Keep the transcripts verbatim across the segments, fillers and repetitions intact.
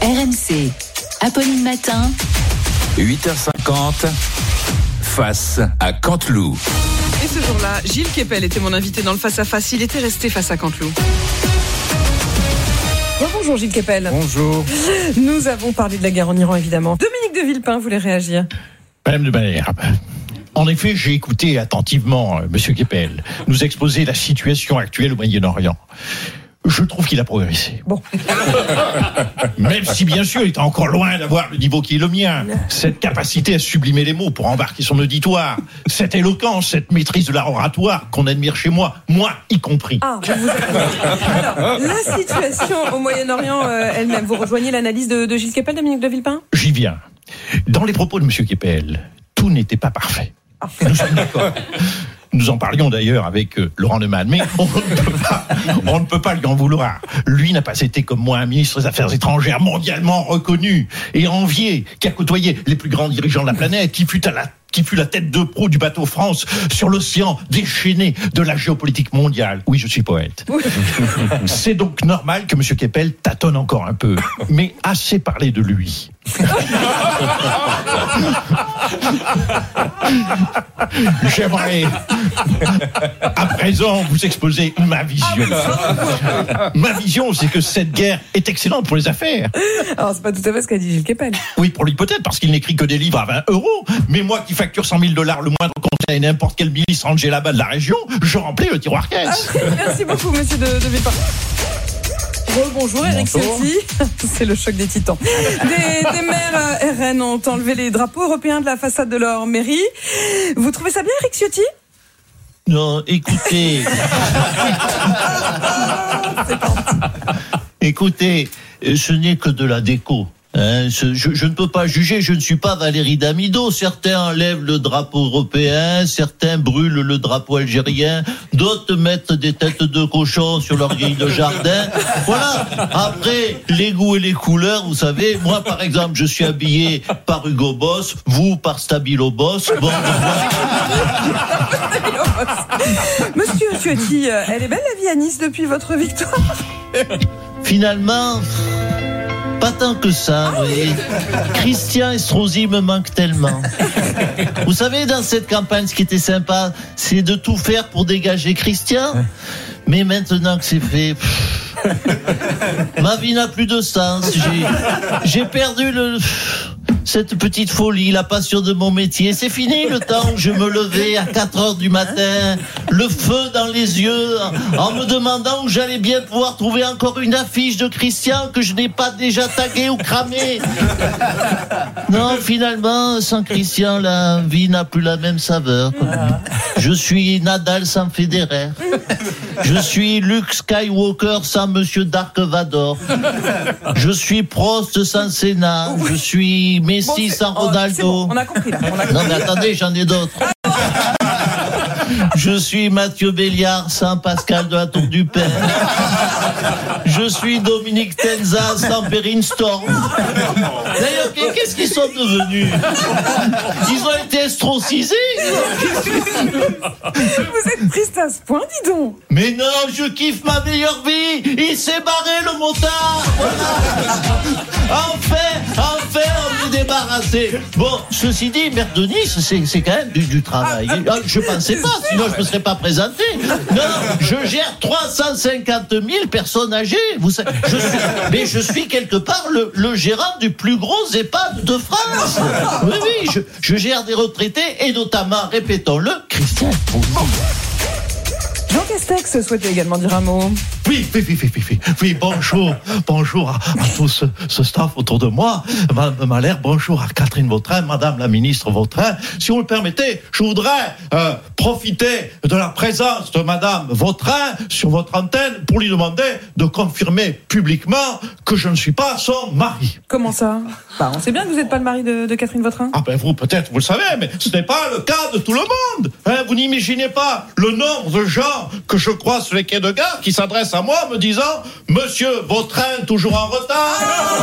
R M C, Apolline Matin, huit heures cinquante, face à Canteloup. Et ce jour-là, Gilles Kepel était mon invité dans le face-à-face. Il était resté face à Canteloup. Bonjour Gilles Kepel. Bonjour. Nous avons parlé de la guerre en Iran, évidemment. Dominique de Villepin voulait réagir. Madame de Malherbe, en effet, j'ai écouté attentivement euh, Monsieur Kepel nous exposer la situation actuelle au Moyen-Orient. Je trouve qu'il a progressé. Bon. Même si, bien sûr, il est encore loin d'avoir le niveau qui est le mien. Cette capacité à sublimer les mots pour embarquer son auditoire, cette éloquence, cette maîtrise de l'art oratoire qu'on admire chez moi, moi y compris. Ah, vous vous... Alors, la situation au Moyen-Orient euh, elle-même, vous rejoignez l'analyse de, de Gilles Kepel, Dominique de Villepin ? J'y viens. Dans les propos de Monsieur Kepel, tout n'était pas parfait. Ah. Nous sommes d'accord. Nous en parlions d'ailleurs avec euh, Laurent Neumann, mais on ne, peut pas, on ne peut pas lui en vouloir. Lui n'a pas été comme moi un ministre des Affaires étrangères mondialement reconnu et envié, qui a côtoyé les plus grands dirigeants de la planète, qui fut à la qui fut la tête de proue du bateau France sur l'océan déchaîné de la géopolitique mondiale. Oui, je suis poète. Oui. C'est donc normal que M. Kepel tâtonne encore un peu, mais assez parlé de lui. J'aimerais à présent vous exposer ma vision. Ma vision, c'est que cette guerre est excellente pour les affaires. Alors, c'est pas tout à fait ce qu'a dit Gilles Kepel. Oui, pour lui peut-être, parce qu'il n'écrit que des livres à vingt euros. Mais moi qui facture cent mille dollars le moindre conseil à n'importe quel milice rangé là-bas de la région, je remplis le tiroir caisse. Ah, merci beaucoup, monsieur de, de Villepin. Bonjour Eric Ciotti, c'est le choc des titans. Des, des maires R N ont enlevé les drapeaux européens de la façade de leur mairie. Vous trouvez ça bien, Eric Ciotti ? Non, écoutez. Écoutez, ce n'est que de la déco. Hein, je, je ne peux pas juger, je ne suis pas Valérie Damido. Certains enlèvent le drapeau européen, certains brûlent le drapeau algérien, d'autres mettent des têtes de cochon sur leur grille de jardin. Voilà. Après, les goûts et les couleurs, vous savez, moi par exemple, je suis habillé par Hugo Boss, vous par Stabilo Boss. Bon, Monsieur Ciotti, elle est belle la vie à Nice depuis votre victoire ? Finalement... Pas tant que ça, vous voyez. Christian Estrosi me manque tellement. Vous savez, dans cette campagne, ce qui était sympa, c'est de tout faire pour dégager Christian. Mais maintenant que c'est fait, pff, ma vie n'a plus de sens. J'ai, j'ai perdu le... cette petite folie, la passion de mon métier. C'est fini le temps où je me levais à quatre heures du matin, le feu dans les yeux, en me demandant où j'allais bien pouvoir trouver encore une affiche de Christian que je n'ai pas déjà taguée ou cramée. Non, finalement, sans Christian, la vie n'a plus la même saveur. Je suis Nadal sans Federer. Je suis Luke Skywalker sans Monsieur Dark Vador. Je suis Prost sans Senna. Je suis Messi bon, sans Ronaldo. Oh, bon, on a compris là. On a compris. Non mais attendez, j'en ai d'autres. Je suis Mathieu Béliard sans Pascal de la Tour du Père. Je suis Dominique Tenza sans Perrine Storm. D'ailleurs, qu'est-ce qu'ils sont devenus ? Ils ont été estrocisés. Vous êtes triste à ce point, dis donc. Mais non, je kiffe ma meilleure vie. Il s'est barré le motard. Enfin, enfin, on est débarrassé. Bon, ceci dit, maire de Nice, c'est, c'est quand même du, du travail. Je pensais pas, sinon je me serais pas présenté. Non, je gère trois cent cinquante mille personnes âgées. Vous savez, je suis, mais je suis quelque part le, le gérant du plus gros EHPAD de France. Oui, oui, je, je gère des retraités et notamment, répétons-le, Christian. Jean Castex souhaitait également dire un mot. Oui, oui, oui, oui, oui, oui, oui, bonjour, bonjour à, à tout ce, ce staff autour de moi. Madame Malherbe, bonjour à Catherine Vautrin, Madame la ministre Vautrin. Si vous le permettez, je voudrais euh, profiter de la présence de Madame Vautrin sur votre antenne pour lui demander de confirmer publiquement que je ne suis pas son mari. Comment ça ? Bah, on sait bien que vous n'êtes pas le mari de, de Catherine Vautrin. Ah ben vous, peut-être, vous le savez, mais ce n'est pas le cas de tout le monde. Hein, vous n'imaginez pas le nombre de gens temps que je croise les quais de gare qui s'adresse à moi me disant « Monsieur, vos trains toujours en retard !»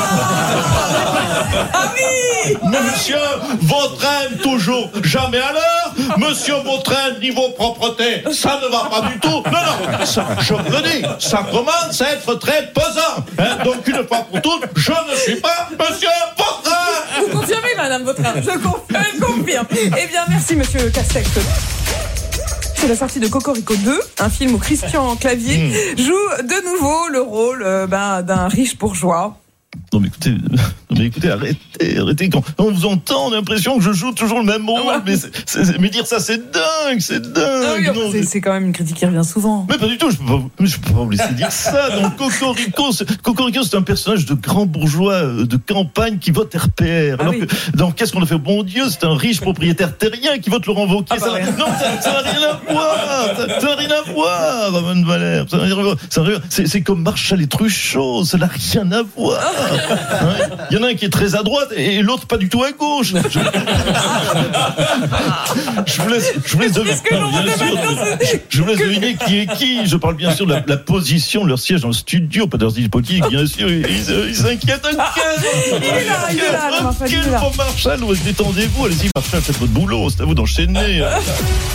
Ah oui! Monsieur, vos trains toujours jamais à l'heure. Monsieur, vos trains niveau propreté, ça ne va pas du tout. Non, non, ça, je vous le dis, ça commence à être très pesant. Hein, donc une fois pour toutes, je ne suis pas Monsieur Vautrin. Vous confirmez, Madame Vautrin? Je confirme, je confirme. Eh bien, merci, Monsieur Castex. C'est la sortie de Cocorico deux, un film où Christian Clavier mmh. joue de nouveau le rôle euh, ben, d'un riche bourgeois. Non mais écoutez, non mais écoutez, arrêtez, arrêtez. Quand on vous entend, on a l'impression que je joue toujours le même rôle. Ah ouais. mais, c'est, c'est, mais dire ça, c'est dingue, c'est dingue. Ah oui, non, c'est, c'est quand même une critique qui revient souvent. Mais pas du tout, je peux pas, je peux pas vous laisser dire ça. Donc Cocorico, c'est, Cocorico, c'est un personnage de grand bourgeois de campagne qui vote R P R. Ah alors oui. que, donc qu'est-ce qu'on a fait? Bon Dieu, c'est un riche propriétaire terrien qui vote Laurent Wauquiez. Ah bah ça, ouais. Non, ça, ça n'a rien à voir. Ça, ça n'a rien à voir, Ramon Valère. Ça n'a rien à voir. Ça n'a rien à voir. C'est, c'est comme Marshall et Truchot. Ça n'a rien à voir. Il y en a un qui est très à droite et l'autre pas du tout à gauche. Je, je vous laisse, je vous laisse deviner. Je, je vous laisse deviner qui est qui. Je parle bien sûr de la, la position de leur siège dans le studio, pas de leur siège politique, bien sûr. Ils, ils s'inquiètent. Il est là, il est là. Quel bon Marshall, détendez-vous, allez-y Marshall, faites votre boulot, c'est à vous d'enchaîner.